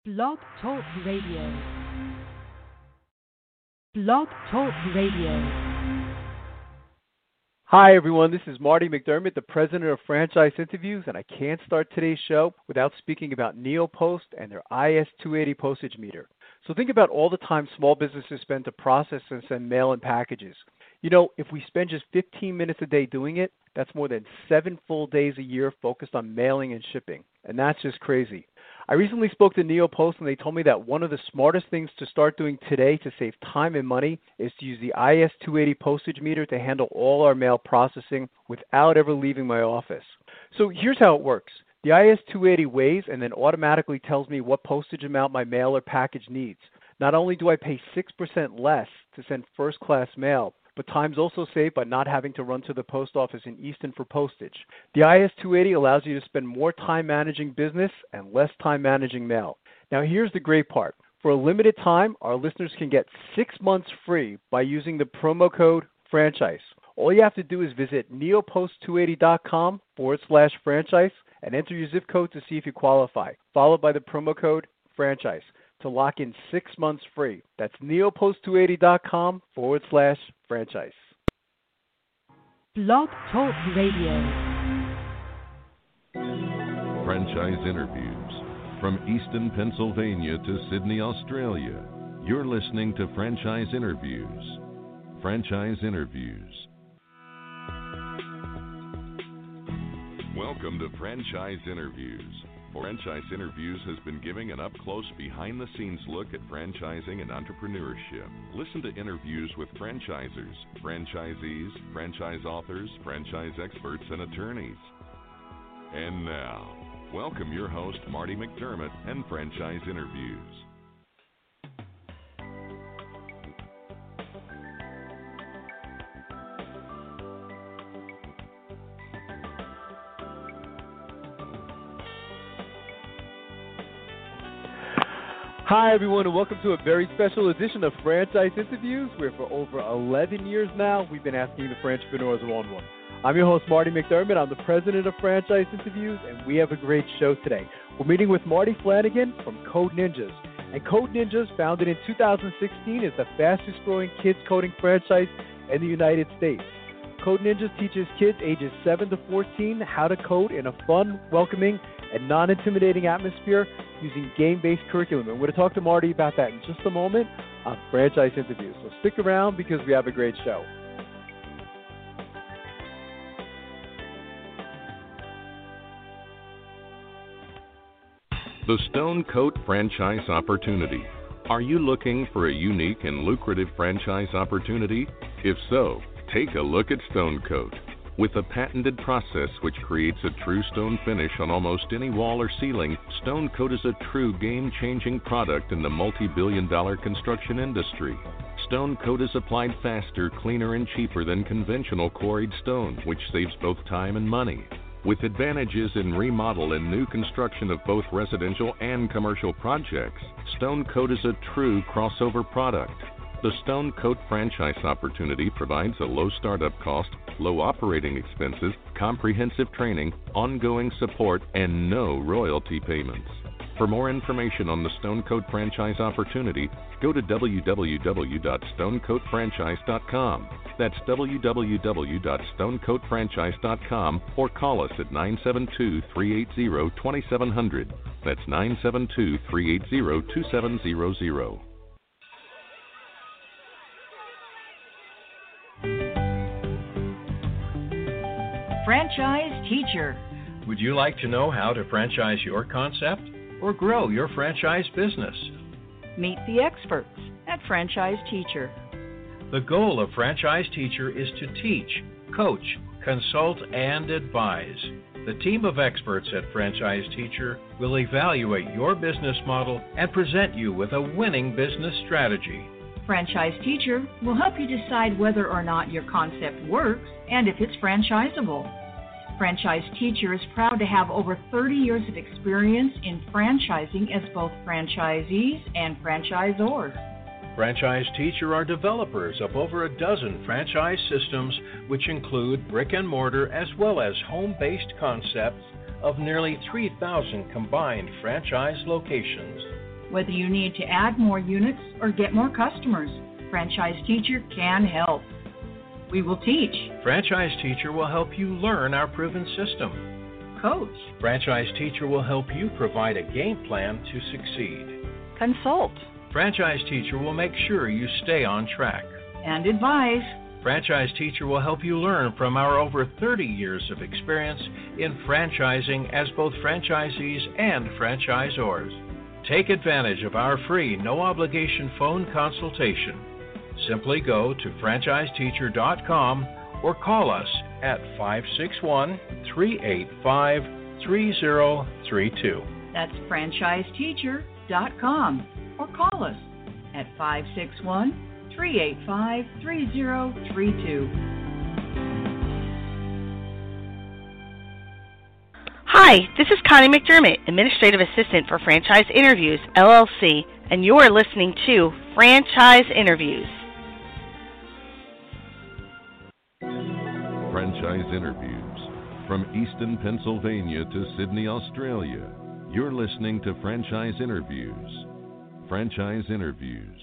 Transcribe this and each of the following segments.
Blog Talk Radio. Blog Talk Radio. Hi, everyone. This is Marty McDermott, the president of Franchise Interviews, and I can't start today's show without speaking about NeoPost and their IS-280 postage meter. So think about all the time small businesses spend to process and send mail and packages. You know, if we spend just 15 minutes a day doing it, that's more than 7 full days a year focused on mailing and shipping, and that's just crazy. I recently spoke to NeoPost, and they told me that one of the smartest things to start doing today to save time and money is to use the IS-280 postage meter to handle all our mail processing without ever leaving my office. So here's how it works. The IS-280 weighs and then automatically tells me what postage amount my mail or package needs. Not only do I pay 6% less to send first-class mail, but time's also saved by not having to run to the post office in Easton for postage. The IS-280 allows you to spend more time managing business and less time managing mail. Now here's the great part. For a limited time, our listeners can get 6 months free by using the promo code FRANCHISE. All you have to do is visit neopost280.com/franchise and enter your zip code to see if you qualify, followed by the promo code FRANCHISE to lock in 6 months free. That's neopost280.com/franchise. Blog Talk Radio. Franchise Interviews. From Easton, Pennsylvania to Sydney, Australia, you're listening to Franchise Interviews. Franchise Interviews. Welcome to Franchise Interviews. Franchise Interviews has been giving an up-close, behind-the-scenes look at franchising and entrepreneurship. Listen to interviews with franchisers, franchisees, franchise authors, franchise experts, and attorneys. And now, welcome your host, Marty McDermott, and Franchise Interviews. Hi, everyone, and welcome to a very special edition of Franchise Interviews, where for over 11 years now, we've been asking the entrepreneurs one-on-one. I'm your host, Marty McDermott. I'm the president of Franchise Interviews, and we have a great show today. We're meeting with Marty Flanagan from Code Ninjas. And Code Ninjas, founded in 2016, is the fastest-growing kids coding franchise in the United States. Code Ninjas teaches kids ages 7 to 14 how to code in a fun, welcoming, and non-intimidating atmosphere using game-based curriculum. And we're going to talk to Marty about that in just a moment on Franchise Interviews. So stick around because we have a great show. The Stone Coat Franchise Opportunity. Are you looking for a unique and lucrative franchise opportunity? If so, take a look at Stone Coat. With a patented process which creates a true stone finish on almost any wall or ceiling, Stone Coat is a true game-changing product in the multi-billion-dollar construction industry. Stone Coat is applied faster, cleaner, and cheaper than conventional quarried stone, which saves both time and money. With advantages in remodel and new construction of both residential and commercial projects, Stone Coat is a true crossover product. The Stone Coat franchise opportunity provides a low startup cost, low operating expenses, comprehensive training, ongoing support, and no royalty payments. For more information on the Stone Coat franchise opportunity, go to www.stonecoatfranchise.com. That's www.stonecoatfranchise.com, or call us at 972-380-2700. That's 972-380-2700. Franchise Teacher. Would you like to know how to franchise your concept or grow your franchise business? Meet the experts at Franchise Teacher. The goal of Franchise Teacher is to teach, coach, consult, and advise. The team of experts at Franchise Teacher will evaluate your business model and present you with a winning business strategy. Franchise Teacher will help you decide whether or not your concept works and if it's franchisable. Franchise Teacher is proud to have over 30 years of experience in franchising as both franchisees and franchisors. Franchise Teacher are developers of over a dozen franchise systems, which include brick and mortar as well as home-based concepts of nearly 3,000 combined franchise locations. Whether you need to add more units or get more customers, Franchise Teacher can help. We will teach. Franchise Teacher will help you learn our proven system. Coach. Franchise Teacher will help you provide a game plan to succeed. Consult. Franchise Teacher will make sure you stay on track. And advise. Franchise Teacher will help you learn from our over 30 years of experience in franchising as both franchisees and franchisors. Take advantage of our free, no-obligation phone consultation. Simply go to franchiseteacher.com or call us at 561-385-3032. That's franchiseteacher.com or call us at 561-385-3032. Hi, this is Connie McDermott, Administrative Assistant for Franchise Interviews, LLC, and you are listening to Franchise Interviews. Franchise Interviews. From Easton, Pennsylvania to Sydney, Australia, you're listening to Franchise Interviews. Franchise Interviews.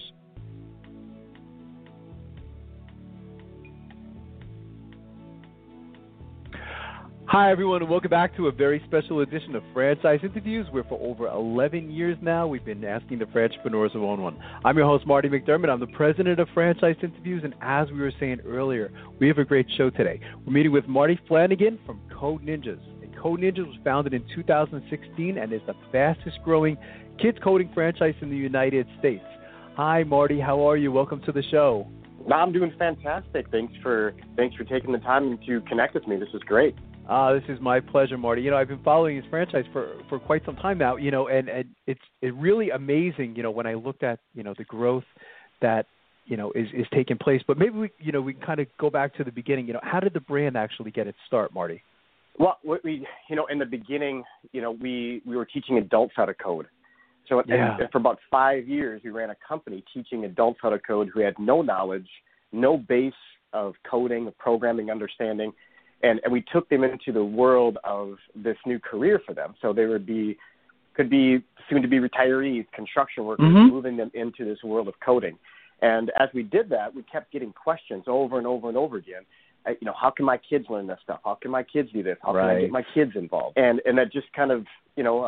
Hi, everyone, and welcome back to a very special edition of Franchise Interviews, where for over 11 years now, we've been asking the entrepreneurs who own one. I'm your host, Marty McDermott. I'm the president of Franchise Interviews, and as we were saying earlier, we have a great show today. We're meeting with Marty Flanagan from Code Ninjas. And Code Ninjas was founded in 2016 and is the fastest-growing kids coding franchise in the United States. Hi, Marty. How are you? Welcome to the show. I'm doing fantastic. Thanks for taking the time to connect with me. This is great. This is my pleasure, Marty. You know, I've been following his franchise for quite some time now, you know, and it's really amazing, you know, when I looked at, you know, the growth that, you know, is taking place. But maybe we can kind of go back to the beginning. You know, how did the brand actually get its start, Marty? Well, in the beginning, you know, we were teaching adults how to code. So and for about 5 years, we ran a company teaching adults how to code who had no knowledge, no base of coding, of programming, understanding. And we took them into the world of this new career for them. So they could be soon to be retirees, construction workers, moving them into this world of coding. And as we did that, we kept getting questions over and over and over again. You know, how can my kids learn this stuff? How can my kids do this? How can I get my kids involved? And that just kind of, you know,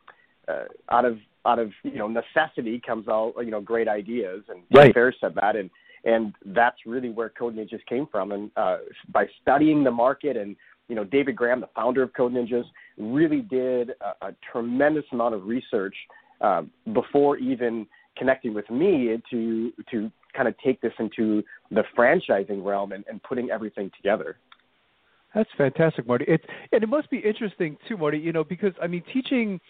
out of you know, necessity comes all, you know, great ideas. And Jim Ferriss said that. And that's really where Code Ninjas came from. And by studying the market, and, you know, David Graham, the founder of Code Ninjas, really did a tremendous amount of research before even connecting with me to kind of take this into the franchising realm and putting everything together. That's fantastic, Marty. And it must be interesting too, Marty, you know, because I mean, teaching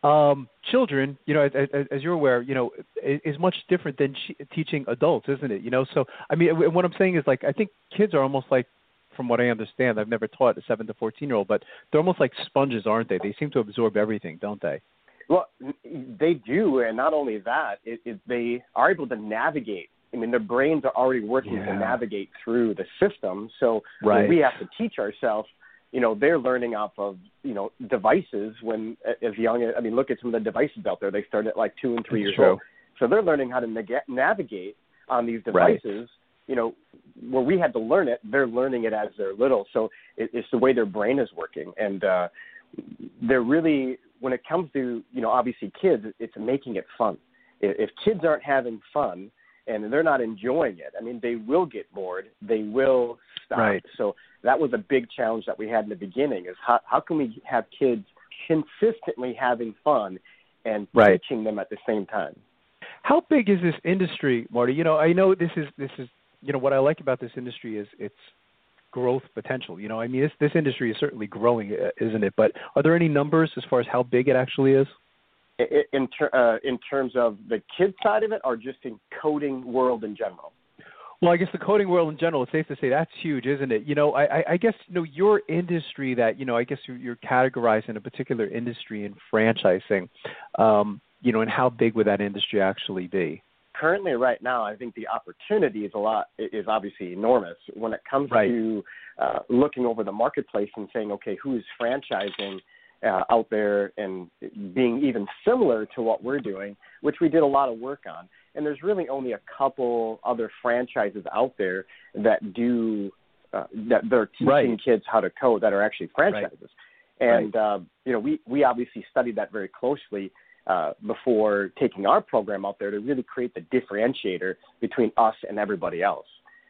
children, you know, as you're aware, you know, is much different than teaching adults, isn't it? You know, so I mean, what I'm saying is, like, I think kids are almost like, from what I understand, I've never taught a 7 to 14-year-old, but they're almost like sponges, aren't they? They seem to absorb everything, don't they? Well, they do, and not only that, they are able to navigate. I mean, their brains are already working to navigate through the system. So when we have to teach ourselves, you know, they're learning off of, you know, devices when as young. I mean, look at some of the devices out there. They start at like 2 and 3 years old. So they're learning how to navigate on these devices. You know, where we had to learn it, they're learning it as they're little. So it's the way their brain is working. And they're really, when it comes to, you know, obviously kids, it's making it fun. If kids aren't having fun and they're not enjoying it, I mean, they will get bored. They will stop. So that was a big challenge that we had in the beginning, is how can we have kids consistently having fun and teaching them at the same time? How big is this industry, Marty? You know, I know this is you know, what I like about this industry is its growth potential. You know, I mean, this industry is certainly growing, isn't it? But are there any numbers as far as how big it actually is? In terms of the kid side of it, or just in coding world in general? Well, I guess the coding world in general, it's safe to say that's huge, isn't it? You know, I guess, you know, your industry that, you know, I guess you're categorized in a particular industry in franchising, you know, and how big would that industry actually be? Currently, right now, I think the opportunity is obviously enormous when it comes to looking over the marketplace and saying, okay, who is franchising? out there and being even similar to what we're doing, which we did a lot of work on. And there's really only a couple other franchises out there that do that they're teaching kids how to code that are actually franchises. And we obviously studied that very closely before taking our program out there to really create the differentiator between us and everybody else.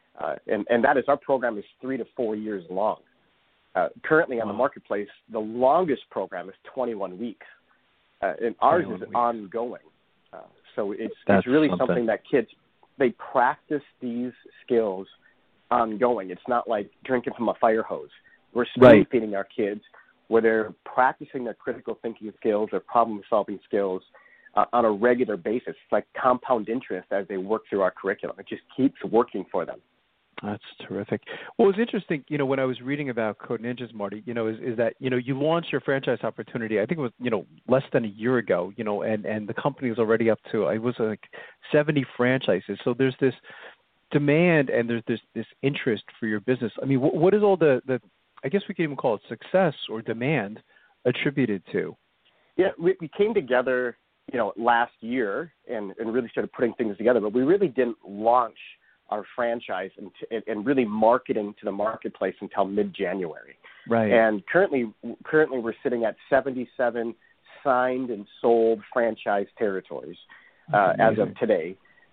And that is, our program is 3 to 4 years long. Currently on the marketplace, the longest program is 21 weeks, and ours is ongoing. So it's really something that kids, they practice these skills ongoing. It's not like drinking from a fire hose. We're spoon feeding our kids where they're practicing their critical thinking skills, their problem-solving skills on a regular basis. It's like compound interest as they work through our curriculum. It just keeps working for them. That's terrific. Well, it was interesting, when I was reading about Code Ninjas, Marty, is that, you launched your franchise opportunity, I think it was, less than a year ago, and the company was already up to, it was like 70 franchises. So there's this demand and there's this interest for your business. I mean, what is all the I guess we could even call it success or demand attributed to? Yeah, we came together, last year and really started putting things together, but we really didn't launch our franchise and really marketing to the marketplace until mid-January. Right. And currently we're sitting at 77 signed and sold franchise territories as of today.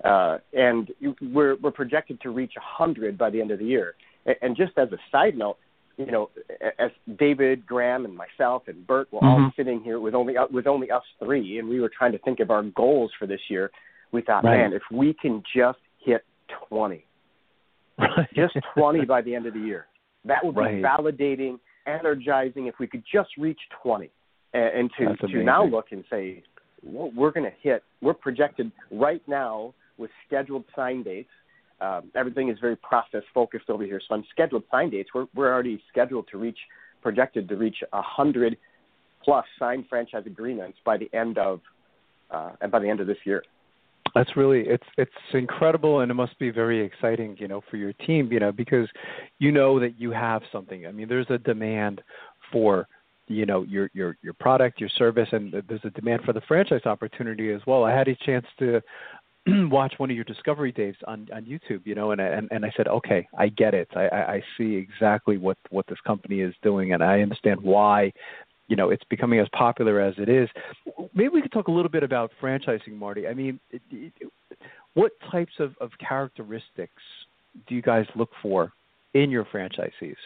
And we're projected to reach 100 by the end of the year. And just as a side note, as David, Graham, and myself and Bert were all sitting here with only us three, and we were trying to think of our goals for this year, we thought, man, if we can just hit 20, just 20 by the end of the year, that would be validating, energizing. If we could just reach 20, and to now look and say, well, we're projected right now with scheduled sign dates. Everything is very process focused over here. So on scheduled sign dates, we're already projected to reach 100 plus signed franchise agreements by the end of this year. That's really, it's incredible, and it must be very exciting, for your team, because that you have something. I mean, there's a demand for, your product, your service, and there's a demand for the franchise opportunity as well. I had a chance to watch one of your discovery days on YouTube, and I said, okay, I get it. I see exactly what this company is doing, and I understand why it's becoming as popular as it is. Maybe we could talk a little bit about franchising, Marty. I mean, what types of characteristics do you guys look for in your franchisees?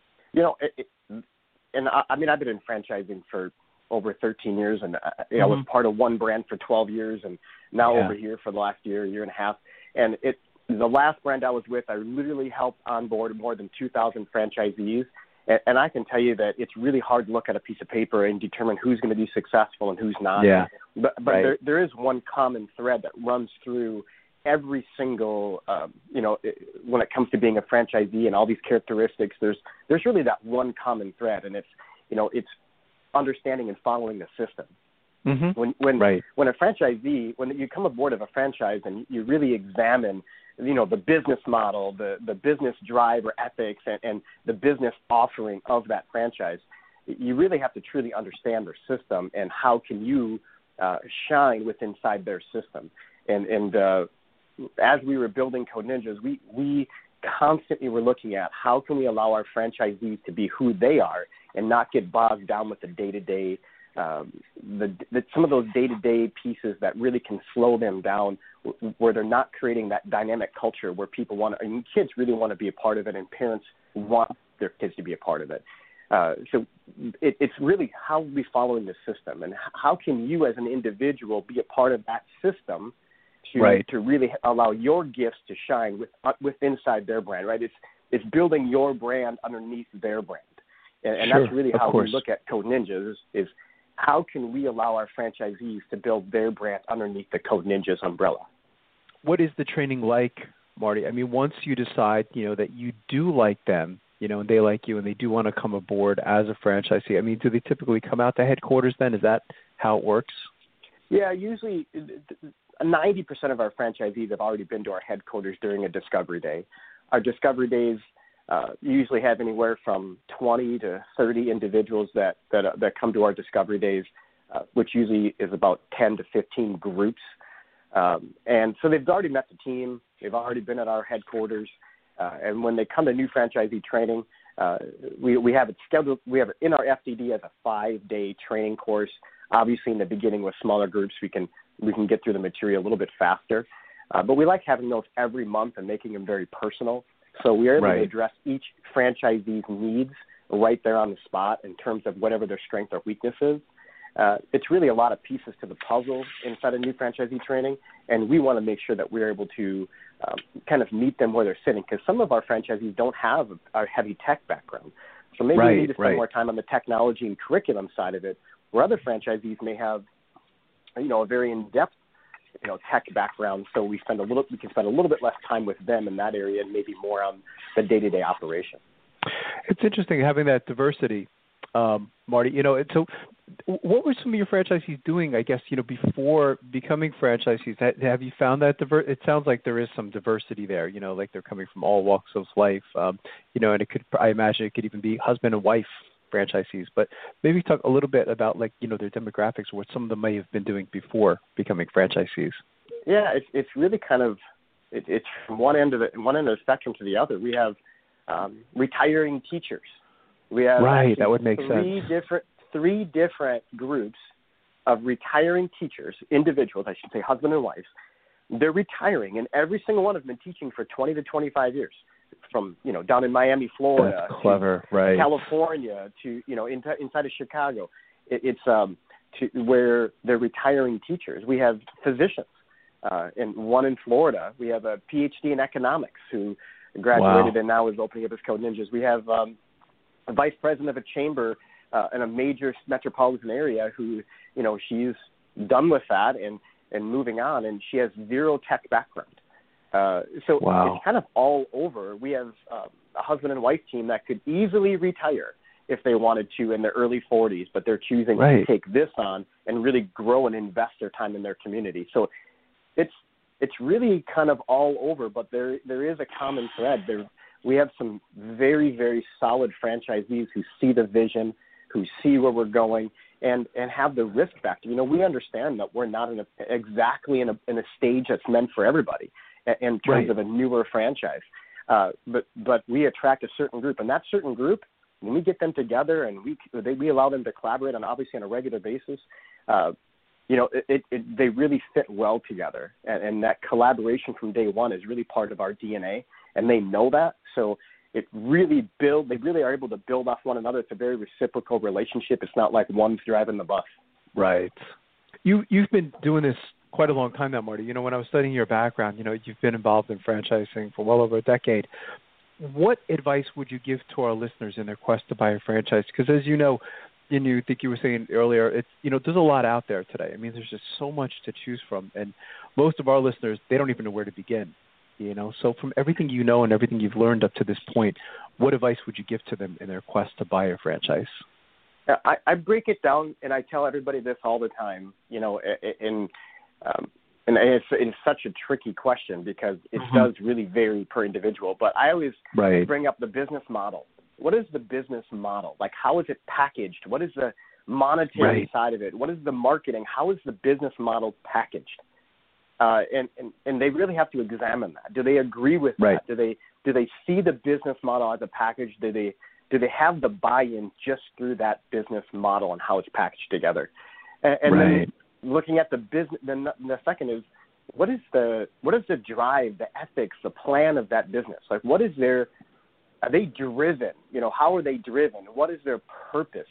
I've been in franchising for over 13 years, and I was part of one brand for 12 years, and now over here for the last year and a half. And the last brand I was with, I literally helped onboard more than 2,000 franchisees. And I can tell you that it's really hard to look at a piece of paper and determine who's going to be successful and who's not. Yeah. But there is one common thread that runs through every single, when it comes to being a franchisee and all these characteristics, there's really that one common thread, and it's understanding and following the system. When a franchisee, when you come aboard of a franchise and you really examine the business model, the business drive or ethics, and the business offering of that franchise, you really have to truly understand their system and how can you shine inside their system. And as we were building Code Ninjas, we constantly were looking at how can we allow our franchisees to be who they are and not get bogged down with the day-to-day, some of those day-to-day pieces that really can slow them down, where they're not creating that dynamic culture where kids really want to be a part of it, and parents want their kids to be a part of it. So it's really how we following the system, and how can you as an individual be a part of that system to really allow your gifts to shine with inside their brand, right? It's building your brand underneath their brand. And that's really how we look at Code Ninjas is how can we allow our franchisees to build their brand underneath the Code Ninjas umbrella. What is the training like, Marty? I mean, once you decide, that you do like them, and they like you and they do want to come aboard as a franchisee, I mean, do they typically come out to headquarters then? Is that how it works? Yeah, usually 90% of our franchisees have already been to our headquarters during a discovery day. Our discovery days You usually have anywhere from 20 to 30 individuals that come to our discovery days, which usually is about 10 to 15 groups. And so they've already met the team. They've already been at our headquarters. And when they come to new franchisee training, we have it scheduled. We have it in our FDD as a 5-day training course. Obviously, in the beginning with smaller groups, we can get through the material a little bit faster. But we like having those every month and making them very personal. So we are able to address each franchisee's needs right there on the spot in terms of whatever their strength or weakness is. It's really a lot of pieces to the puzzle inside of new franchisee training, and we want to make sure that we're able to kind of meet them where they're sitting, because some of our franchisees don't have a heavy tech background. So maybe we need to spend more time on the technology and curriculum side of it, where other franchisees may have, a very in-depth, tech background. So we can spend a little bit less time with them in that area and maybe more on the day-to-day operation. It's interesting having that diversity, Marty. So what were some of your franchisees doing, I guess, before becoming franchisees? Have you found that it sounds like there is some diversity there, like they're coming from all walks of life, and I imagine it could even be husband and wife franchisees, but maybe talk a little bit about their demographics or what some of them may have been doing before becoming franchisees. Yeah, it's really kind of it's from one end of the spectrum to the other. We have retiring teachers. We have that would make sense. Three different groups of retiring teachers, individuals, I should say, husband and wife. They're retiring, and every single one of them been teaching for 20 to 25 years. From down in Miami, Florida, that's clever, to California, to inside of Chicago, it's to where they're retiring teachers. We have physicians, and one in Florida. We have a PhD in economics who graduated and now is opening up his Code Ninjas. We have a vice president of a chamber in a major metropolitan area who she's done with that and moving on, and she has zero tech background. So it's kind of all over. We have a husband and wife team that could easily retire if they wanted to in their early 40s, but they're choosing to take this on and really grow and invest their time in their community. So it's really kind of all over, but there is a common thread. We have some very, very solid franchisees who see the vision, who see where we're going, and have the risk factor. We understand that we're not exactly in a stage that's meant for everybody in terms of a newer franchise. But we attract a certain group, and that certain group, when we get them together and we allow them to collaborate on a regular basis, they really fit well together. And that collaboration from day one is really part of our DNA, and they know that. So they really are able to build off one another. It's a very reciprocal relationship. It's not like one's driving the bus. Right. You've been doing this quite a long time now, Marty. When I was studying your background, you've been involved in franchising for well over a decade. What advice would you give to our listeners in their quest to buy a franchise? Because as you know, and you think you were saying earlier, it's there's a lot out there today. I mean, there's just so much to choose from, and most of our listeners, they don't even know where to begin. So from everything and everything you've learned up to this point, what advice would you give to them in their quest to buy a franchise? I break it down, and I tell everybody this all the time. And it's such a tricky question because it does really vary per individual. But I always bring up the business model. What is the business model? Like, how is it packaged? What is the monetary side of it? What is the marketing? How is the business model packaged? And they really have to examine that. Do they agree with that? Do they see the business model as a package? Do they have the buy-in just through that business model and how it's packaged together? And then looking at the business, then the second is what is the drive, the ethics, the plan of that business? Like, are they driven? How are they driven? What is their purpose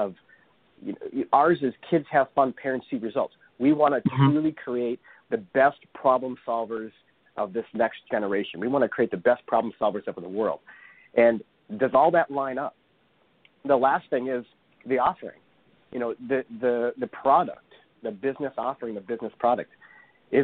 ours is kids have fun, parents see results. We want to truly create the best problem solvers of this next generation. We want to create the best problem solvers of the world. And does all that line up? The last thing is the offering. The product, the business offering, the business product. Is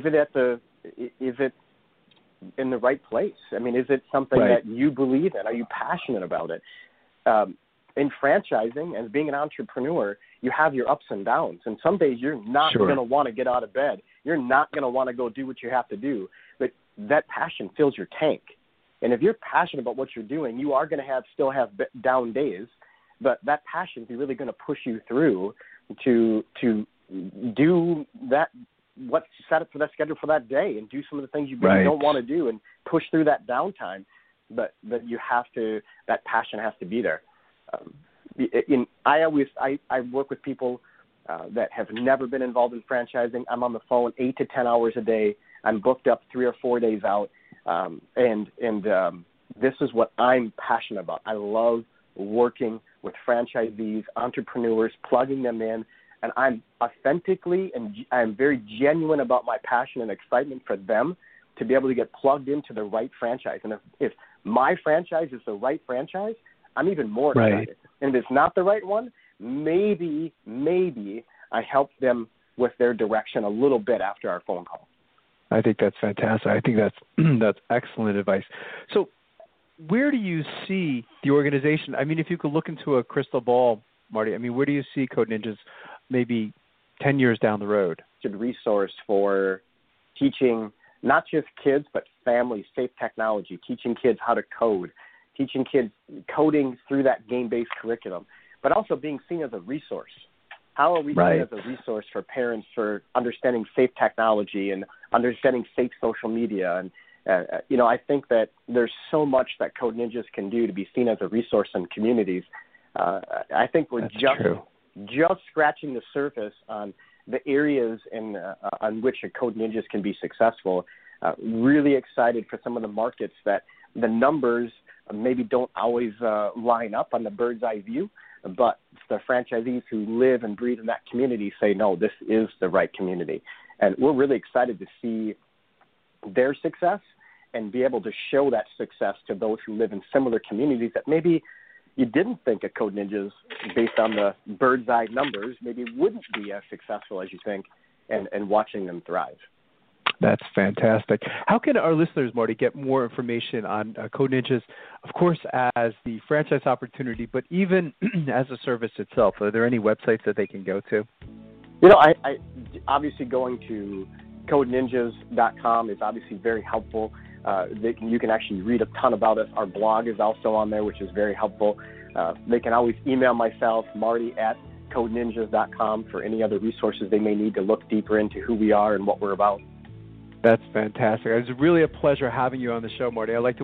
it in the right place? I mean, is it something that you believe in? Are you passionate about it? In franchising and being an entrepreneur, you have your ups and downs. And some days you're not going to want to get out of bed. You're not going to want to go do what you have to do. But that passion fills your tank. And if you're passionate about what you're doing, you are going to still have down days, but that passion is really going to push you through to do that, what's set up for that schedule for that day, and do some of the things you really don't want to do, and push through that downtime. But you have to, that passion has to be there. I work with people that have never been involved in franchising. I'm on the phone 8 to 10 hours a day. I'm booked up 3 or 4 days out. And this is what I'm passionate about. I love working with franchisees, entrepreneurs, plugging them in, and I'm authentically and I'm very genuine about my passion and excitement for them to be able to get plugged into the right franchise. And if my franchise is the right franchise, I'm even more excited. And if it's not the right one, maybe I help them with their direction a little bit after our phone call. I think that's fantastic. I think that's excellent advice. So where do you see the organization? I mean, if you could look into a crystal ball, Marty, I mean, where do you see Code Ninjas maybe 10 years down the road? It's a resource for teaching not just kids, but families safe technology, teaching kids how to code, teaching kids coding through that game-based curriculum, but also being seen as a resource. How are we seen as a resource for parents for understanding safe technology and understanding safe social media? And, I think that there's so much that Code Ninjas can do to be seen as a resource in communities. I think we're just scratching the surface on the areas on which a Code Ninjas can be successful. Really excited for some of the markets that the numbers maybe don't always line up on the bird's eye view, but the franchisees who live and breathe in that community say, no, this is the right community. And we're really excited to see their success and be able to show that success to those who live in similar communities that maybe you didn't think of Code Ninjas based on the bird's eye numbers, maybe wouldn't be as successful as you think, and watching them thrive. That's fantastic. How can our listeners, Marty, get more information on Code Ninjas, of course, as the franchise opportunity, but even as a service itself? Are there any websites that they can go to? I obviously going to codeninjas.com is obviously very helpful. You can actually read a ton about us. Our blog is also on there, which is very helpful. They can always email myself, Marty@codeninjas.com, for any other resources they may need to look deeper into who we are and what we're about. That's fantastic. It was really a pleasure having you on the show, Marty. I'd like to...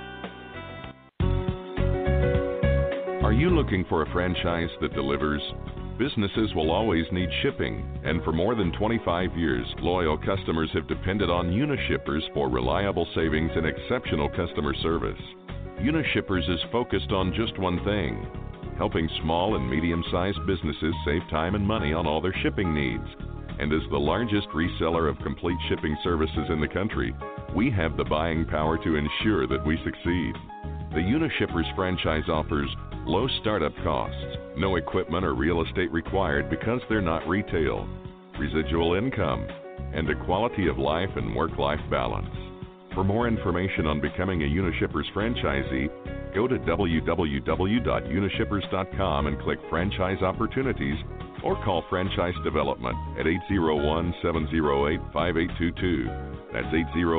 Are you looking for a franchise that delivers? Businesses will always need shipping, and for more than 25 years, loyal customers have depended on Unishippers for reliable savings and exceptional customer service. Unishippers is focused on just one thing: helping small and medium-sized businesses save time and money on all their shipping needs. And as the largest reseller of complete shipping services in the country, we have the buying power to ensure that we succeed. The Unishippers franchise offers low startup costs, no equipment or real estate required because they're not retail, residual income, and a quality of life and work-life balance. For more information on becoming a Unishippers franchisee, go to www.unishippers.com and click Franchise Opportunities, or call Franchise Development at 801-708-5822. That's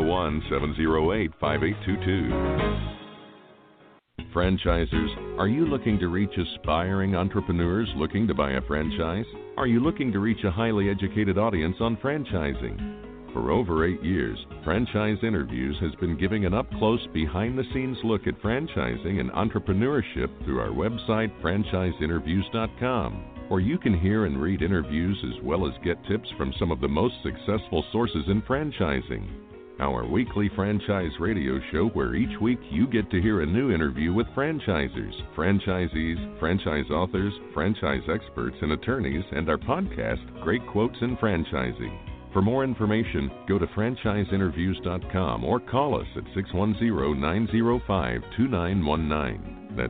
801-708-5822. Franchisers, are you looking to reach aspiring entrepreneurs looking to buy a franchise? Are you looking to reach a highly educated audience on franchising? For over 8 years, Franchise Interviews has been giving an up-close, behind-the-scenes look at franchising and entrepreneurship through our website, franchiseinterviews.com, where you can hear and read interviews as well as get tips from some of the most successful sources in franchising. Our weekly franchise radio show, where each week you get to hear a new interview with franchisers, franchisees, franchise authors, franchise experts, and attorneys, and our podcast, Great Quotes in Franchising. For more information, go to franchiseinterviews.com or call us at 610-905-2919. That's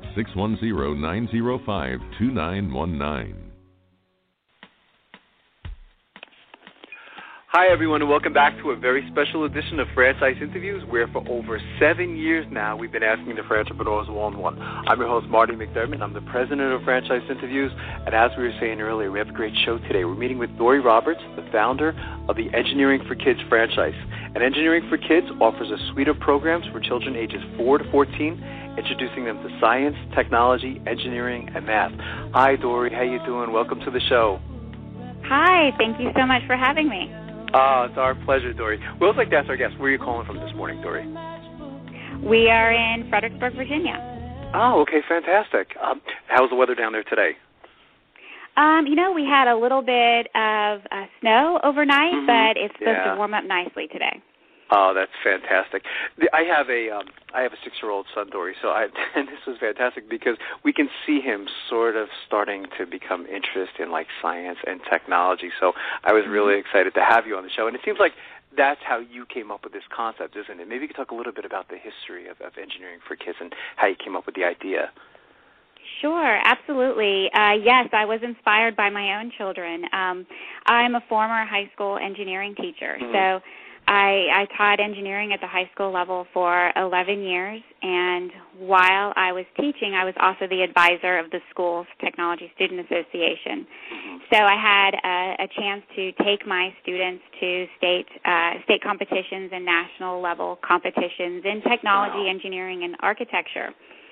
610-905-2919. Hi, everyone, and welcome back to a very special edition of Franchise Interviews, where for over 7 years now we've been asking the entrepreneurs one-on-one. I'm your host, Marty McDermott. I'm the president of Franchise Interviews, and as we were saying earlier, we have a great show today. We're meeting with Dory Roberts, the founder of the Engineering for Kids franchise. And Engineering for Kids offers a suite of programs for children ages 4 to 14, introducing them to science, technology, engineering, and math. Hi, Dory. How you doing? Welcome to the show. Hi. Thank you so much for having me. It's our pleasure, Dory. We always like to ask our guests, where are you calling from this morning, Dory? We are in Fredericksburg, Virginia. Oh, okay, fantastic. How's the weather down there today? We had a little bit of snow overnight, but it's supposed to warm up nicely today. Oh, that's fantastic. I have a 6-year-old son, Dory, and this was fantastic because we can see him sort of starting to become interested in like science and technology. So I was really excited to have you on the show, and it seems like that's how you came up with this concept, isn't it? Maybe you could talk a little bit about the history of Engineering for Kids and how you came up with the idea. Sure, absolutely. Yes, I was inspired by my own children. I'm a former high school engineering teacher, so I taught engineering at the high school level for 11 years, and while I was teaching, I was also the advisor of the school's Technology Student Association. So I had a chance to take my students to state competitions and national level competitions in technology, engineering, and architecture.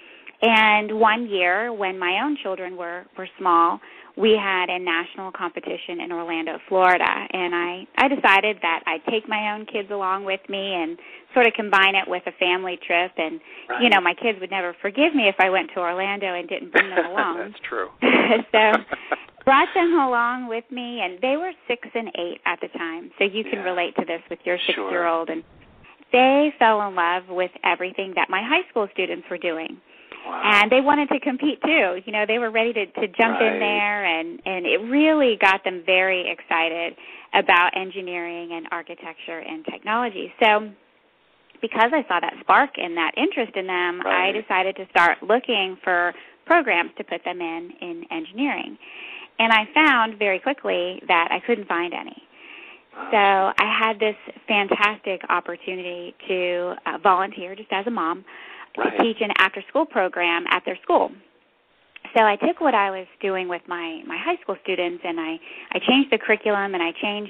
And one year, when my own children were small, we had a national competition in Orlando, Florida, and I decided that I'd take my own kids along with me and sort of combine it with a family trip. And, my kids would never forgive me if I went to Orlando and didn't bring them along. That's true. So brought them along with me, and they were 6 and 8 at the time, so you can relate to this with your 6-year-old. And they fell in love with everything that my high school students were doing. Wow. And they wanted to compete, too. They were ready to jump in there, and it really got them very excited about engineering and architecture and technology. So because I saw that spark and that interest in them, I decided to start looking for programs to put them in engineering. And I found very quickly that I couldn't find any. So I had this fantastic opportunity to volunteer just as a mom to teach an after-school program at their school. So I took what I was doing with my high school students, and I changed the curriculum, and I changed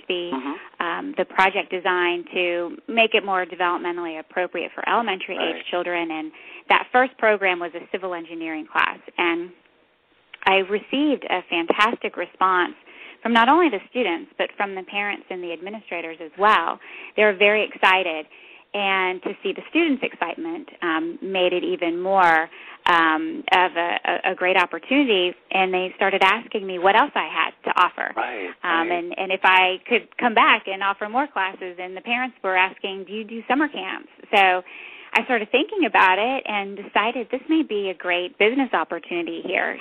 the project design to make it more developmentally appropriate for elementary-age children. And that first program was a civil engineering class, and I received a fantastic response from not only the students, but from the parents and the administrators as well. They were very excited. And to see the students' excitement made it even more of a great opportunity, and they started asking me what else I had to offer. And if I could come back and offer more classes, and the parents were asking, do you do summer camps? So I started thinking about it and decided this may be a great business opportunity here.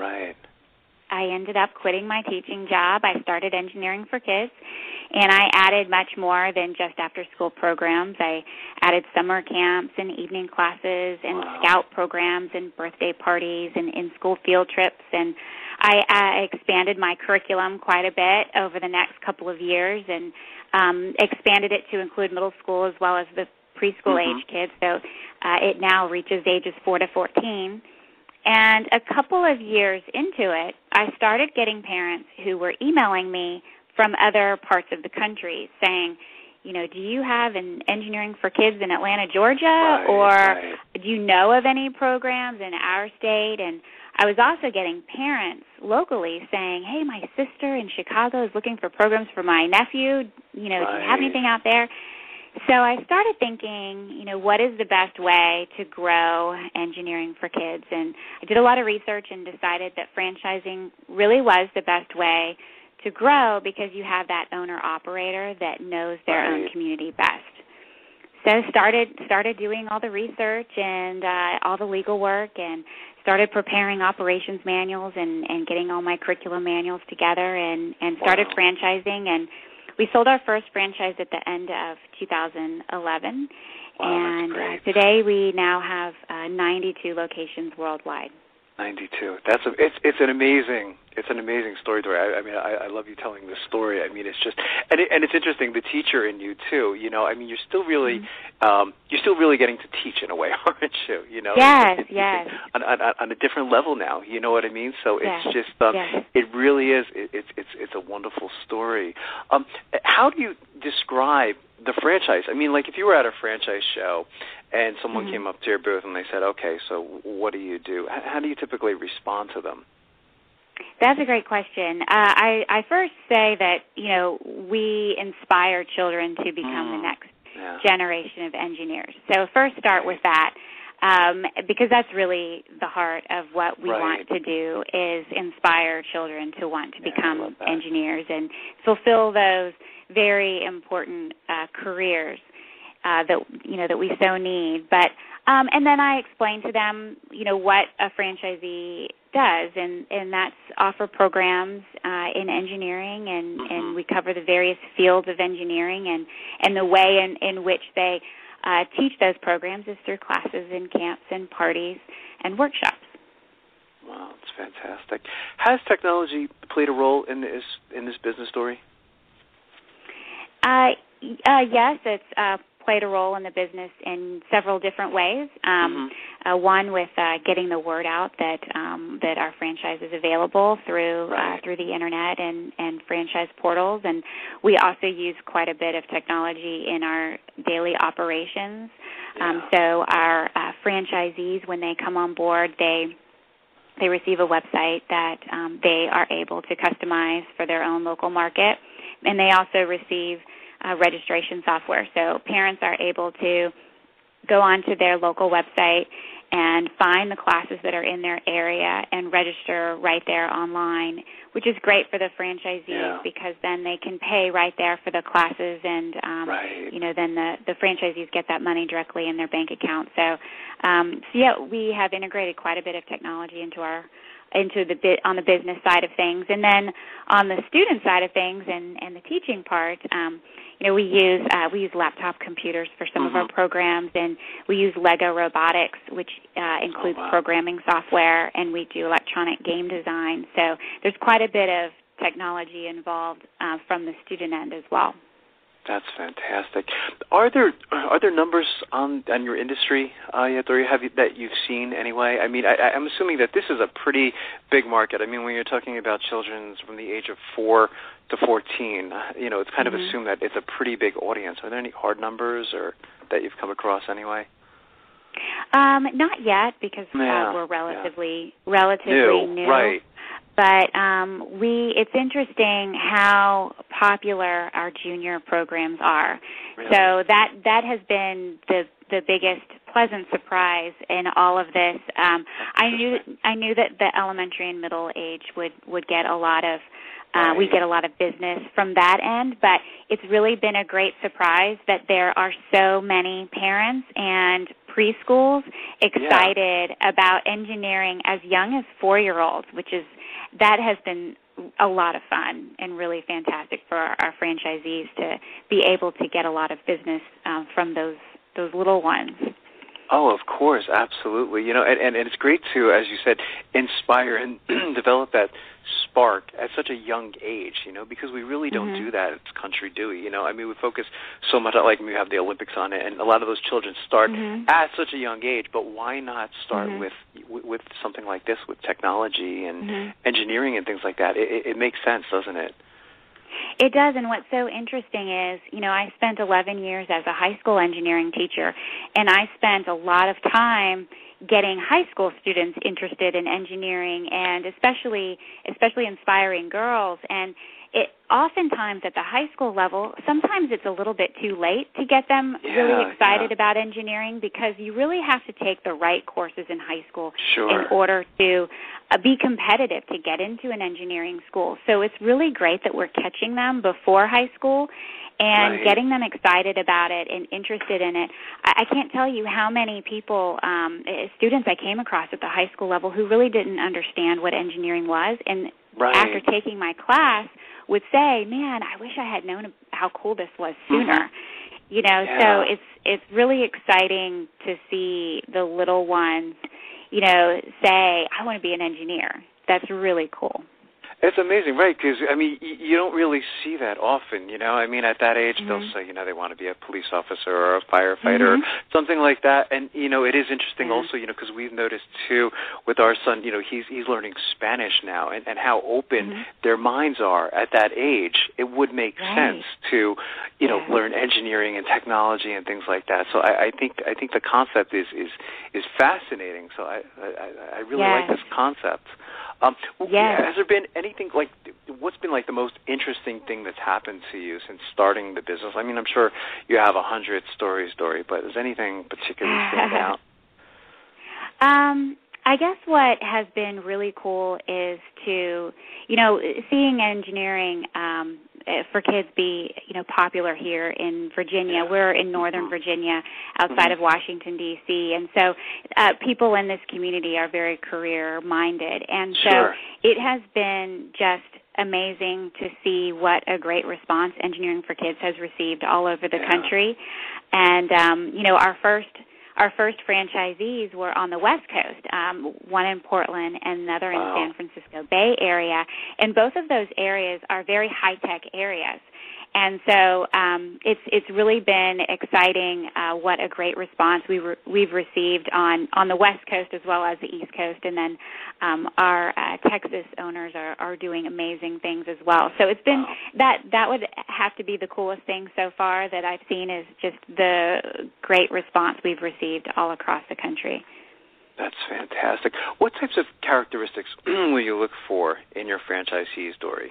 I ended up quitting my teaching job. I started Engineering for Kids, and I added much more than just after-school programs. I added summer camps and evening classes and scout programs and birthday parties and in-school field trips, and I expanded my curriculum quite a bit over the next couple of years and expanded it to include middle school as well as the preschool-age kids, so it now reaches ages 4 to 14. And a couple of years into it, I started getting parents who were emailing me from other parts of the country saying, do you have an Engineering for Kids in Atlanta, Georgia, or do you know of any programs in our state? And I was also getting parents locally saying, hey, my sister in Chicago is looking for programs for my nephew. Do you have anything out there? So I started thinking, what is the best way to grow Engineering for Kids? And I did a lot of research and decided that franchising really was the best way to grow because you have that owner-operator that knows their own community best. So started doing all the research and all the legal work and started preparing operations manuals and getting all my curriculum manuals together and started franchising. And we sold our first franchise at the end of 2011, and today we now have 92 locations worldwide. 92. It's an amazing story, Dory. I mean, I love you telling this story. I mean, it's just and it's interesting, the teacher in you too. You know, I mean, you're still really getting to teach in a way, aren't you? You know, yes. On a different level now. You know what I mean? So it's just it really is. It's a wonderful story. How do you describe the franchise? I mean, like if you were at a franchise show and someone came up to your booth and they said, okay, so what do you do? How do you typically respond to them? That's a great question. I first say that, you know, we inspire children to become the next generation of engineers. So first start with that, because that's really the heart of what we want to do, is inspire children to want to become engineers and fulfill those very important careers that we so need. But and then I explain to them, you know, what a franchisee does, and that's offer programs in engineering, and we cover the various fields of engineering, and the way in which they teach those programs is through classes and camps and parties and workshops. Wow, that's fantastic. Has technology played a role in this business story? Yes, it's played a role in the business in several different ways. One with getting the word out that our franchise is available through the internet and franchise portals, and we also use quite a bit of technology in our daily operations. So our franchisees, when they come on board, they receive a website that they are able to customize for their own local market, and they also receive registration software. So parents are able to go onto their local website and find the classes that are in their area and register right there online, which is great for the franchisees because then they can pay right there for the classes, and then the franchisees get that money directly in their bank account. So we have integrated quite a bit of technology on the business side of things, and then on the student side of things and the teaching part, we use laptop computers for some of our programs, and we use Lego Robotics, which includes programming software, and we do electronic game design. So there's quite a bit of technology involved from the student end as well. That's fantastic. Are there numbers on your industry yet, or that you've seen anyway? I mean, I'm assuming that this is a pretty big market. I mean, when you're talking about children from the age of 4 to 14, it's kind of assumed that it's a pretty big audience. Are there any hard numbers or that you've come across anyway? Not yet, because we're relatively new. Right. But it's interesting how popular our junior programs are. Really? So that has been the biggest pleasant surprise in all of this. I knew that the elementary and middle age would get a lot of we get a lot of business from that end, but it's really been a great surprise that there are so many parents and preschools excited about engineering as young as 4-year-olds, that has been a lot of fun and really fantastic for our franchisees to be able to get a lot of business from those little ones. Oh, of course, absolutely. And it's great to, as you said, inspire and develop that spark at such a young age, because we really don't do that in this country, do we? I mean, we focus so much on, like, we have the Olympics on it, and a lot of those children start at such a young age, but why not start with something like this, with technology and engineering and things like that? It makes sense, doesn't it? It does, and what's so interesting is, I spent 11 years as a high school engineering teacher, and I spent a lot of time getting high school students interested in engineering, and especially inspiring girls. And it oftentimes at the high school level, sometimes it's a little bit too late to get them really excited about engineering, because you really have to take the right courses in high school in order to be competitive to get into an engineering school. So it's really great that we're catching them before high school and getting them excited about it and interested in it. I can't tell you how many people, students I came across at the high school level who really didn't understand what engineering was, and after taking my class would say, man, I wish I had known how cool this was sooner. So it's really exciting to see the little ones say, I want to be an engineer. That's really cool. It's amazing, right? Because, you don't really see that often, at that age, they'll say, they want to be a police officer or a firefighter or something like that. And, it is interesting also, because we've noticed, too, with our son, he's learning Spanish now, and how open their minds are at that age. It would make sense to, learn engineering and technology and things like that. So I think the concept is fascinating. So I really like this concept. Has there been anything what's been the most interesting thing that's happened to you since starting the business? I'm sure you have 100 story, but is anything particularly stand out? I guess what has been really cool is to, seeing engineering for kids be, popular here in Virginia. We're in Northern Virginia, outside of Washington, D.C., and so people in this community are very career-minded. And so it has been just amazing to see what a great response Engineering for Kids has received all over the country. And, our first franchisees were on the West Coast, one in Portland and another in the San Francisco Bay Area. And both of those areas are very high-tech areas. And so it's really been exciting what a great response we've received on the West Coast as well as the East Coast. And then our Texas owners are doing amazing things as well. So it's been that would have to be the coolest thing so far that I've seen, is just the great response we've received all across the country. That's fantastic. What types of characteristics will you look for in your franchisee story?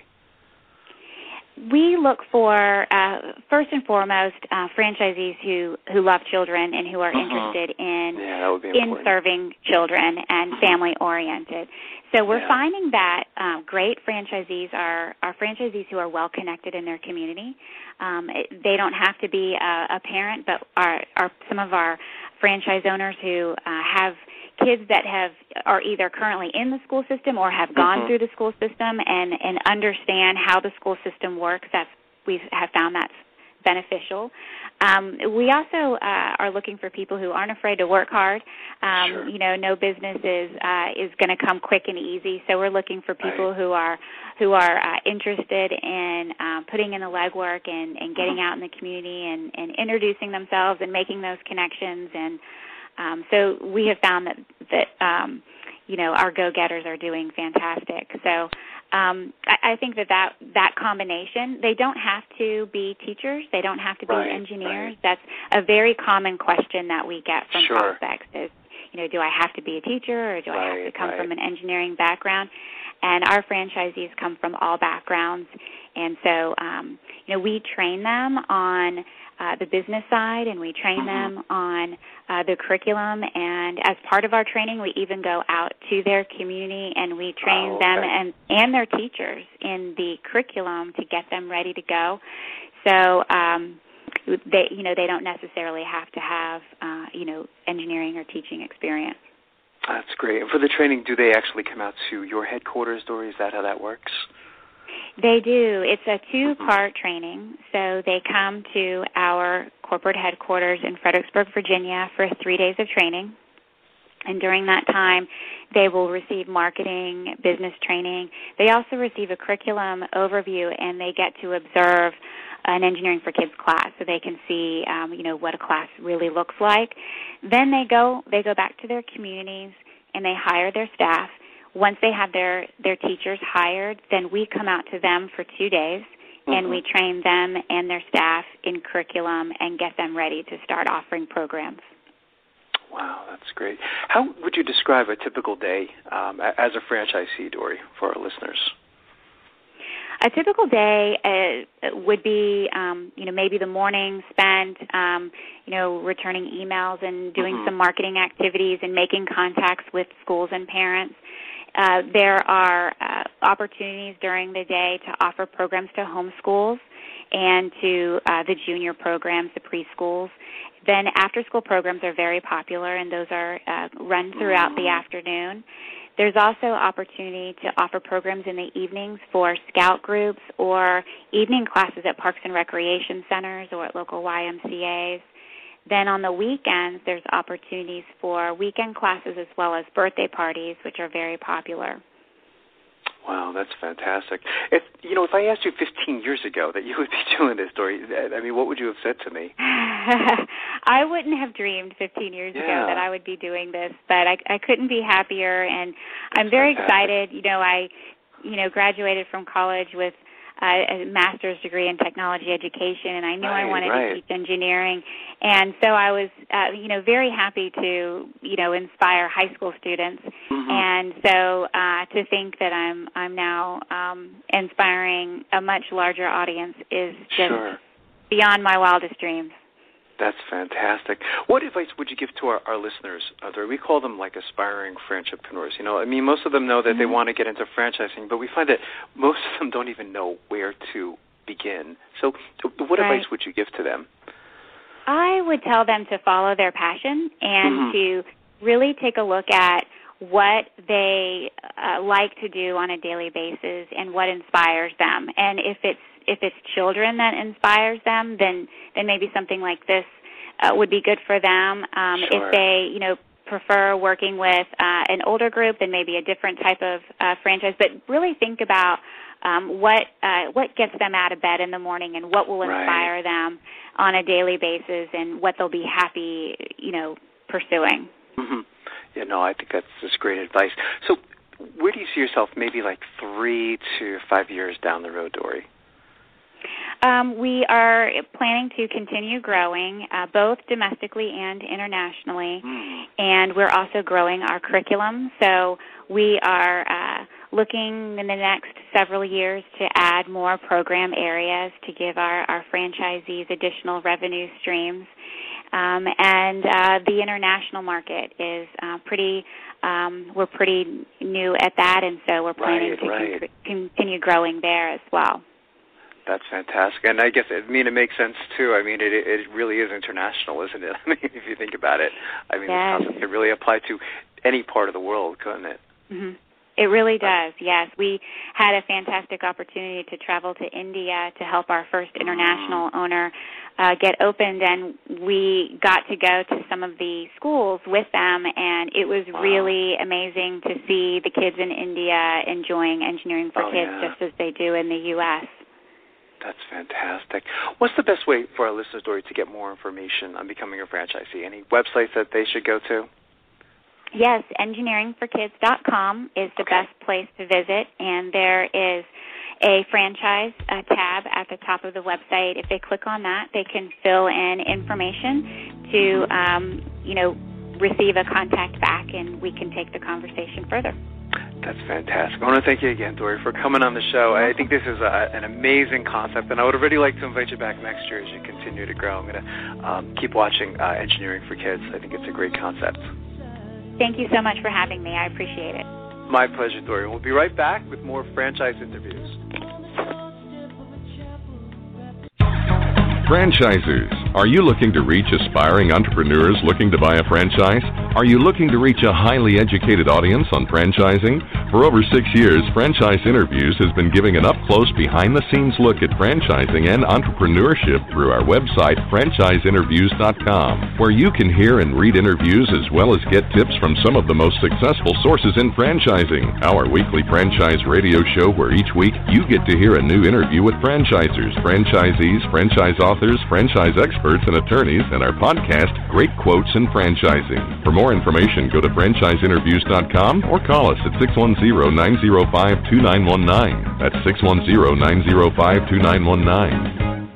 We look for, first and foremost, franchisees who love children and who are interested in serving children and family-oriented. So we're finding that great franchisees are franchisees who are well-connected in their community. They don't have to be a parent, but are some of our franchise owners who have kids that are either currently in the school system or have gone through the school system and understand how the school system works. We have found that's beneficial. We also are looking for people who aren't afraid to work hard. No business is going to come quick and easy, so we're looking for people who are interested in putting in the legwork and getting out in the community and introducing themselves and making those connections. And so we have found that our go-getters are doing fantastic. So I think that combination, they don't have to be teachers. They don't have to be engineers. That's a very common question that we get from prospects is, do I have to be a teacher or do I have to come from an engineering background? And our franchisees come from all backgrounds. And so, we train them on the business side, and we train them on the curriculum. And as part of our training, we even go out to their community and we train them and their teachers in the curriculum to get them ready to go. So they don't necessarily have to have engineering or teaching experience. That's great. And for the training, do they actually come out to your headquarters, Dory? Is that how that works? They do. It's a two-part training. So they come to our corporate headquarters in Fredericksburg, Virginia for 3 days of training. And during that time, they will receive marketing, business training. They also receive a curriculum overview, and they get to observe an Engineering for Kids class, so they can see, what a class really looks like. Then they go back to their communities, and they hire their staff. Once they have their teachers hired, then we come out to them for 2 days, and we train them and their staff in curriculum and get them ready to start offering programs. Wow, that's great. How would you describe a typical day as a franchisee, Dory, for our listeners? A typical day would be, maybe the morning spent, returning emails and doing some marketing activities and making contacts with schools and parents. There are opportunities during the day to offer programs to homeschools and to the junior programs, the preschools. Then after-school programs are very popular, and those are run throughout the afternoon. There's also opportunity to offer programs in the evenings for scout groups or evening classes at parks and recreation centers or at local YMCAs. Then on the weekends, there's opportunities for weekend classes as well as birthday parties, which are very popular. Wow, that's fantastic. If I asked you 15 years ago that you would be doing this, Dory, I mean, what would you have said to me? I wouldn't have dreamed 15 years ago that I would be doing this, but I couldn't be happier, and I'm very excited. I graduated from college with a master's degree in technology education, and I knew I wanted to teach engineering. And so I was, very happy to, inspire high school students. Mm-hmm. And so to think that I'm now inspiring a much larger audience is just beyond my wildest dreams. That's fantastic. What advice would you give to our listeners? We call them like aspiring franchipreneurs. Most of them know that they want to get into franchising, but we find that most of them don't even know where to begin. So what advice would you give to them? I would tell them to follow their passion and to really take a look at what they like to do on a daily basis and what inspires them. And if it's children that inspires them, then maybe something like this would be good for them. If they, prefer working with an older group, then maybe a different type of franchise. But really think about what gets them out of bed in the morning and what will inspire them on a daily basis and what they'll be happy, pursuing. Mm-hmm. Yeah, no, I think that's great advice. So where do you see yourself maybe like 3 to 5 years down the road, Dory? We are planning to continue growing, both domestically and internationally, and we're also growing our curriculum. So we are looking in the next several years to add more program areas to give our franchisees additional revenue streams. And the international market is we're pretty new at that, and so we're planning to continue growing there as well. That's fantastic. And I guess, it makes sense, too. It really is international, isn't it? If you think about it. This concept could really apply to any part of the world, couldn't it? Mm-hmm. It really does, yes. We had a fantastic opportunity to travel to India to help our first international owner get opened, and we got to go to some of the schools with them, and it was really amazing to see the kids in India enjoying engineering for kids just as they do in the U.S. That's fantastic. What's the best way for our listeners, Dory, to get more information on becoming a franchisee? Any websites that they should go to? Yes, engineeringforkids.com is the best place to visit, and there is a franchise tab at the top of the website. If they click on that, they can fill in information to, receive a contact back, and we can take the conversation further. That's fantastic. I want to thank you again, Dory, for coming on the show. I think this is an amazing concept, and I would really like to invite you back next year as you continue to grow. I'm going to keep watching Engineering for Kids. I think it's a great concept. Thank you so much for having me. I appreciate it. My pleasure, Dory. We'll be right back with more franchise interviews. Franchisers, are you looking to reach aspiring entrepreneurs looking to buy a franchise? Are you looking to reach a highly educated audience on franchising? For over 6 years, Franchise Interviews has been giving an up-close, behind-the-scenes look at franchising and entrepreneurship through our website, franchiseinterviews.com, where you can hear and read interviews as well as get tips from some of the most successful sources in franchising. Our weekly franchise radio show where each week you get to hear a new interview with franchisers, franchisees, franchise authors, franchise experts, and attorneys, and our podcast, Great Quotes in Franchising. For more information, go to franchiseinterviews.com or call us at 610-905-2919. That's 610-905-2919.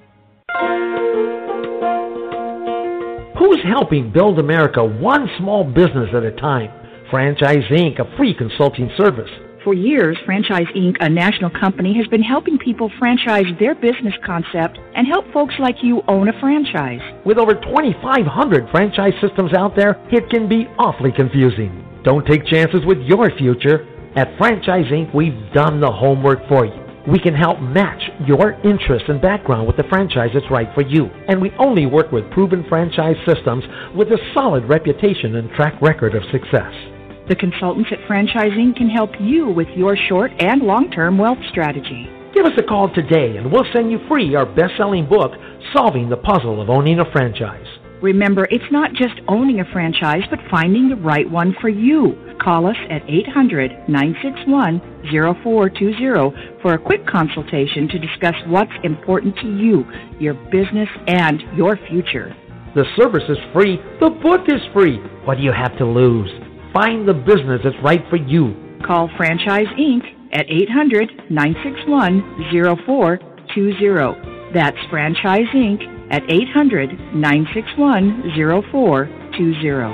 Who's helping build America one small business at a time? Franchise Inc., a free consulting service. For years, Franchise Inc., a national company, has been helping people franchise their business concept and help folks like you own a franchise. With over 2,500 franchise systems out there, it can be awfully confusing. Don't take chances with your future. At Franchise Inc., we've done the homework for you. We can help match your interests and background with the franchise that's right for you. And we only work with proven franchise systems with a solid reputation and track record of success. The consultants at Franchise Inc. can help you with your short and long-term wealth strategy. Give us a call today and we'll send you free our best-selling book, Solving the Puzzle of Owning a Franchise. Remember, it's not just owning a franchise, but finding the right one for you. Call us at 800-961-0420 for a quick consultation to discuss what's important to you, your business, and your future. The service is free. The book is free. What do you have to lose? Find the business that's right for you. Call Franchise Inc. at 800-961-0420. That's Franchise Inc. at 800-961-0420.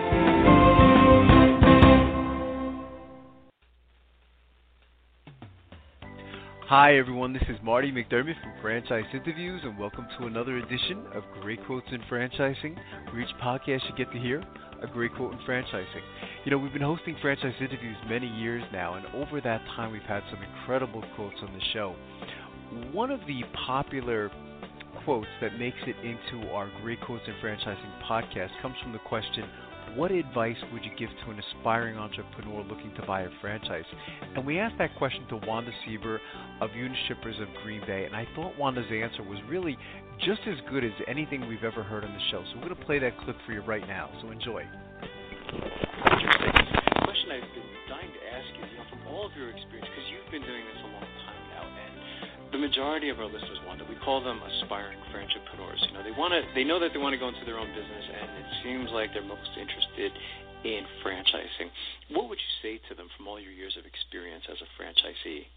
Hi everyone, this is Marty McDermott from Franchise Interviews, and welcome to another edition of Great Quotes in Franchising, where each podcast you get to hear a great quote in franchising. You know, we've been hosting Franchise Interviews many years now, and over that time we've had some incredible quotes on the show. One of the popular quotes that makes it into our Great Quotes in Franchising podcast comes from the question, what advice would you give to an aspiring entrepreneur looking to buy a franchise? And we asked that question to Wanda Sieber of Unishippers of Green Bay, and I thought Wanda's answer was really just as good as anything we've ever heard on the show. So we're going to play that clip for you right now, so enjoy. Interesting. The question I've been dying to ask you, from all of your experience, because you've been doing this a long time now, and the majority of our listeners, Wanda, we call them aspiring entrepreneurs. They know that they want to go into their own business, and it seems like they're most interested in franchising. What would you say to them from all your years of experience as a franchisee?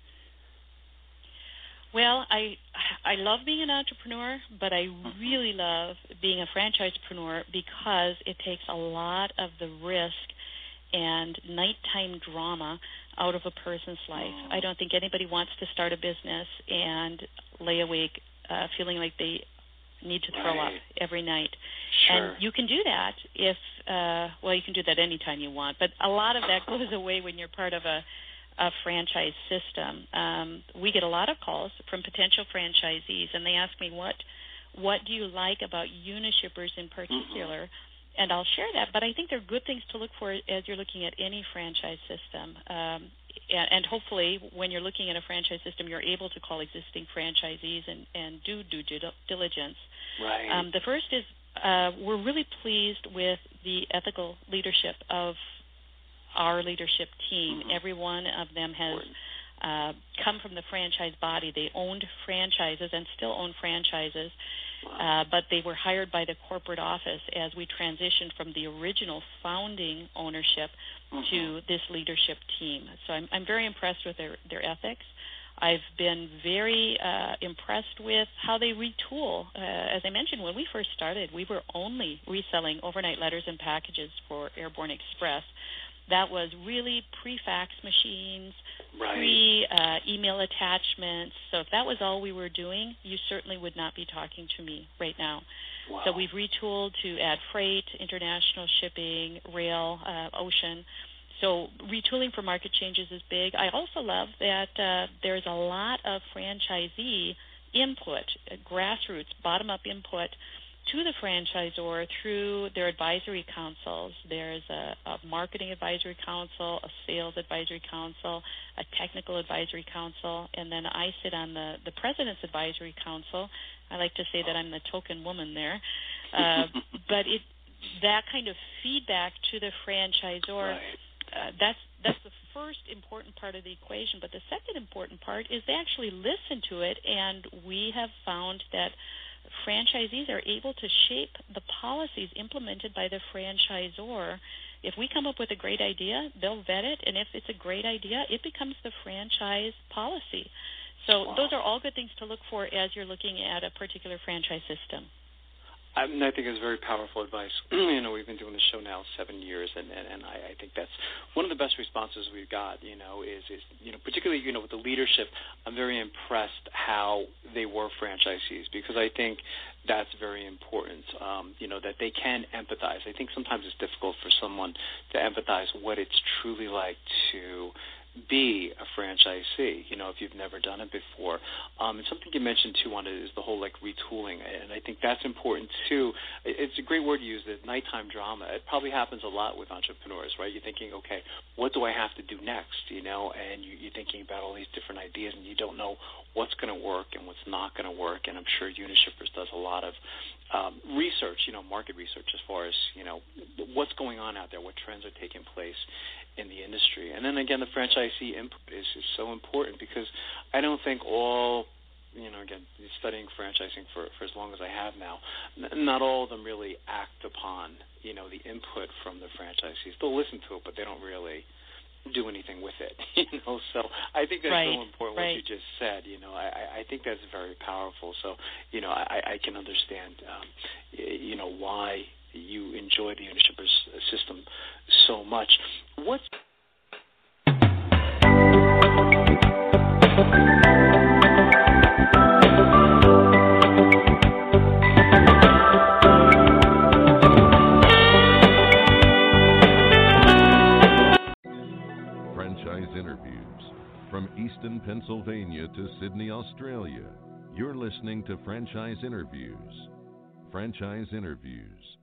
Well, I love being an entrepreneur, but I really love being a franchisepreneur because it takes a lot of the risk and nighttime drama out of a person's life. I don't think anybody wants to start a business and lay awake feeling like they need to throw up every night. Sure. And you can do that if, you can do that anytime you want, but a lot of that goes away when you're part of a franchise system. We get a lot of calls from potential franchisees, and they ask me, what do you like about Unishippers in particular? Mm-hmm. And I'll share that, but I think there are good things to look for as you're looking at any franchise system. And hopefully, when you're looking at a franchise system, you're able to call existing franchisees and do due diligence. Right. The first is we're really pleased with the ethical leadership of our leadership team. Mm-hmm. Every one of them has come from the franchise body. They owned franchises and still own franchises. But they were hired by the corporate office as we transitioned from the original founding ownership to this leadership team. So I'm very impressed with their ethics. I've been very impressed with how they retool. As I mentioned, when we first started, we were only reselling overnight letters and packages for Airborne Express. That was really pre-fax machines, pre-email attachments. So if that was all we were doing, you certainly would not be talking to me right now. Wow. So we've retooled to add freight, international shipping, rail, ocean. So retooling for market changes is big. I also love that there's a lot of franchisee input, grassroots, bottom-up input to the franchisor through their advisory councils. There's a marketing advisory council, a sales advisory council, a technical advisory council, and then I sit on the president's advisory council. I like to say that I'm the token woman there. But that kind of feedback to the franchisor, that's the first important part of the equation. But the second important part is they actually listen to it, and we have found that franchisees are able to shape the policies implemented by the franchisor. If we come up with a great idea, they'll vet it, and if it's a great idea, it becomes the franchise policy. So those are all good things to look for as you're looking at a particular franchise system. I think it's very powerful advice. We've been doing this show now 7 years, and I think that's one of the best responses we've got, is particularly, with the leadership. I'm very impressed how they were franchisees, because I think that's very important, that they can empathize. I think sometimes it's difficult for someone to empathize what it's truly like to be a franchisee, if you've never done it before. And something you mentioned, too, on it is the whole, retooling. And I think that's important, too. It's a great word to use, the nighttime drama. It probably happens a lot with entrepreneurs, right? You're thinking, okay, what do I have to do next, and you're thinking about all these different ideas, and you don't know what's going to work and what's not going to work. And I'm sure Unishippers does a lot of research, market research as far as, what's going on out there, what trends are taking place in the industry. And then again, the franchisee input is so important, because I don't think all, again, studying franchising for as long as I have now, not all of them really act upon, the input from the franchisees. They'll listen to it, but they don't really do anything with it, So I think that's so important what you just said, I think that's very powerful. So, I can understand, why you enjoy the Unishippers system so much. What's Franchise Interviews. From Easton, Pennsylvania to Sydney, Australia, you're listening to Franchise Interviews. Franchise Interviews.